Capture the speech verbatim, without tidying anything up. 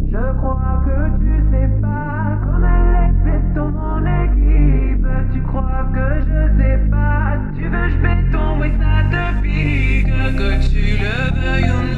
Je crois que tu sais pas comme elle est bête dans mon équipe. Tu crois que je sais pas, tu veux je béton, oui ça te pique. Que tu le veuilles ou non.